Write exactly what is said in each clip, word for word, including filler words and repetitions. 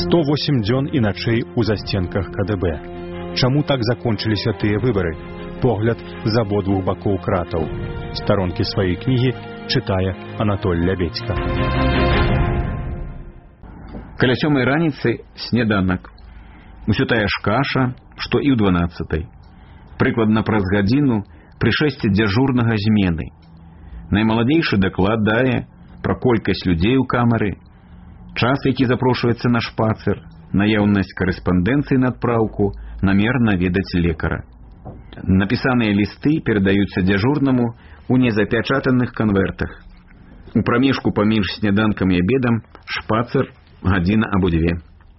сто восемь дзён і начэй у засценках ка дэ бэ. Чаму так закончыліся тыя выбары? Погляд з абодвух бакоў кратаў. Старонкі сваёй кнігі чытае Анатоль Лябедзька. Каля сёмай раніцы сняданак. Усё тая ж каша, што і ў дванаццатай. Прыкладна праз гадзіну прышэсце дзяжурнага змены. Наймаладзейшы даклад дае пра колькасць людзей у камеры, час, які запрошваецца на шпацыр, наяўнасць карэспандэнцыі на адпраўку, намер наведаць лекара. Напісаныя лісты перадаюцца дзяжурнаму у незапячатаных канвертах. У прамежку паміж сняданкам і абедам шпацыр гадзіна або дзве.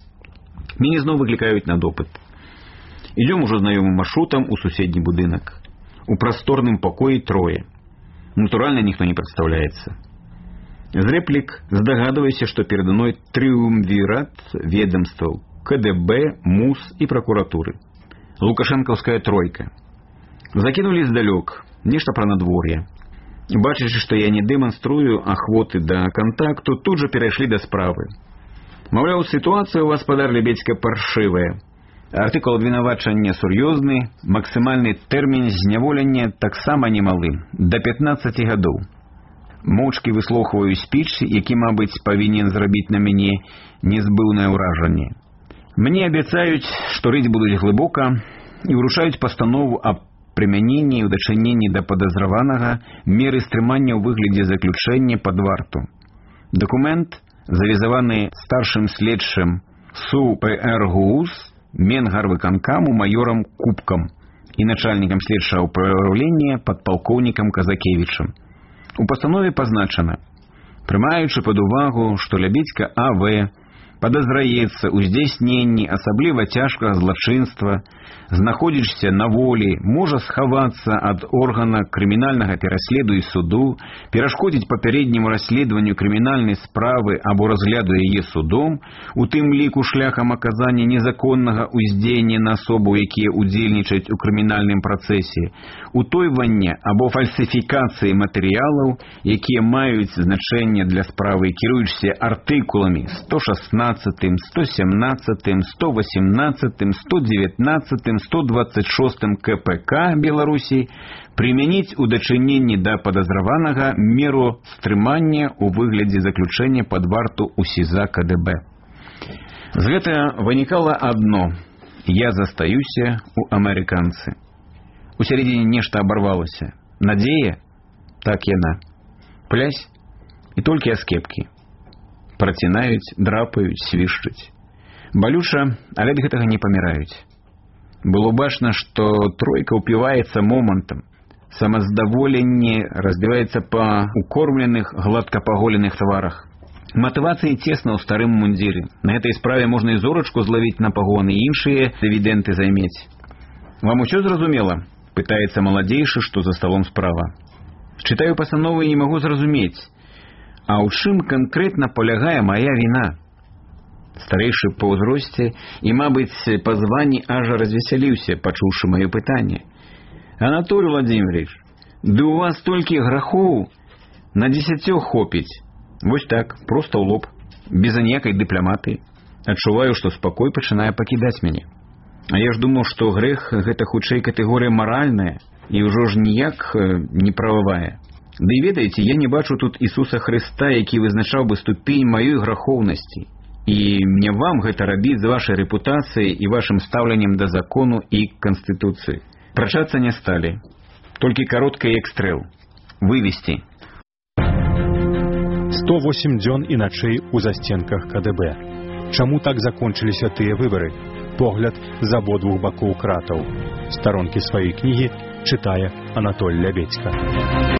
Мяне зноў выклікаюць на допыт. Ідём ужо знаёмым маршрутам у суседні будынак. У прасторным пакоі трое. Натуральна, ніхто не прадстаўляецца. З рэплік здагадваюся, што перада мной трыумвірат ведомстваў ка дэ бэ, МУС і пракуратуры. Лукашэнкаўская тройка. Закінулі здалёк, нешта пра надвор'е. Бачачы, што я не дэманструю ахвоты да кантакту, тут жа перайшлі да справы. Маўляў, сітуацыя у вас, спадар Лябедзька, паршывая. Артыкул абвінавачання сур'ёзны, максімальны тэрмін зняволення таксама немалы, да пятнаццаці гадоў. Моўчкі выслухваю спіч, які, мабыць, павінен зрабіць на мяне незбыўнае ўражанне. Мне абяцаюць, што рыць будуць глыбока і ўручаюць пастанову аб прымяненні і ўдачыненні да падазраванага меры стрымання ў выглядзе заключэння пад варту. Дакумент завізаваны старшым следчым СУ пэ эр ГУС Менгарвыканкаму маёрам Кубкам і начальнікам следчага ўпраўлення падпалкоўнікам Казакевічам. У пастанове пазначана: прымаючы пад увагу, што Лябедзька А В падазраецца ў здзяйсненні асабліва цяжкага злачынства, знаходзячыся на волі, можа схавацца ад органа крымінальнага пераследу і суду, перашкодзіць папярэдняму расследаванню крымінальнай справы або разгляду яе судом, у тым ліку шляхам аказання незаконнага ўздзеяння на асобу, якія ўдзельнічаюць у крымінальным працэсе, утойвання або фальсіфікацыі матэрыялаў, якія маюць значэнне для справы, кіруючыся артыкуламі сто шаснаццатым, сто семнаццатым, сто восемнаццатым, сто дзевятнаццатым, сто двадцать шостым ка пэ ка Беларусі, прымяніць у дачыненні да падазраванага меру стрымання ў выглядзе заключэння пад варту ў СІЗА ка дэ бэ. З гэтага вынікала адно: я застаюся ў амерыканцы. У сярэдзіне нешта абарвалася. Надзея? Так яна. Плясь і толькі аскепкі. Працінаюць, драпаюць, свішчуць. Балюча, але ад гэтага не паміраюць. Было бачна, што тройка ўпіваецца момантам. Самаздаволенне разбіваецца па укормленых, гладкапаголеных тварах. Матывацыі цесна ў старым мундзіры. На гэтай справе можна і зорачку злавіць на пагоны і іншыя дывідэнты займець. Вам усё зразумела? Пытаецца маладзейшы, што за сталом справа. Чытаю пастанову і не магу зразумець. А ў чым канкрэтна палягае мая віна? Старэйшы па ўзросце і, мабыць, па званні аж развесяліўся, пачуўшы маё пытанне. Анатоль Владимирович, ды у вас столькі грахоў, на дзесяцё хопіць. Вось так, проста ў лоб, без аніякай дыпламатыі. Адчуваю, што спакой пачынае пакідаць мяне. А я ж думаў, што грэх гэта хутчэй катэгорыя маральная і ўжо ж ніяк не прававая. Ды і ведаеце, я не бачу тут Ісуса Хрыста, які вызначаў бы ступень маёй грахоўнасці. І мне вам гэта рабіць з вашай рэпутацыяй і вашым стаўленнем да закону і канстытуцыі. Прачацца не сталі. Толькі каротка як стрэл. Вывесці. сто восемь дзён і начэй у засценках ка дэ бэ. Чаму так закончыліся тыя выбары? Погляд з абодвух бакоў кратаў. Старонкі сваёй кнігі чытае Анатоль Лябедзька.